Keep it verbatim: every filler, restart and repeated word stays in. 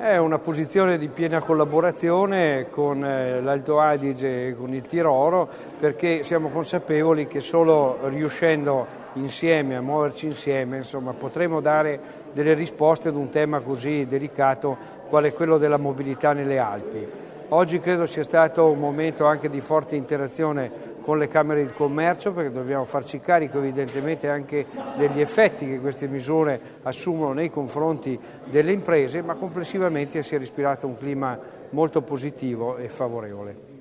È una posizione di piena collaborazione con l'Alto Adige e con il Tirolo, perché siamo consapevoli che solo riuscendo insieme a muoverci insieme, insomma, potremo dare delle risposte ad un tema così delicato quale quello della mobilità nelle Alpi. Oggi credo sia stato un momento anche di forte interazione con le Camere di Commercio, perché dobbiamo farci carico evidentemente anche degli effetti che queste misure assumono nei confronti delle imprese, ma complessivamente si è respirato un clima molto positivo e favorevole.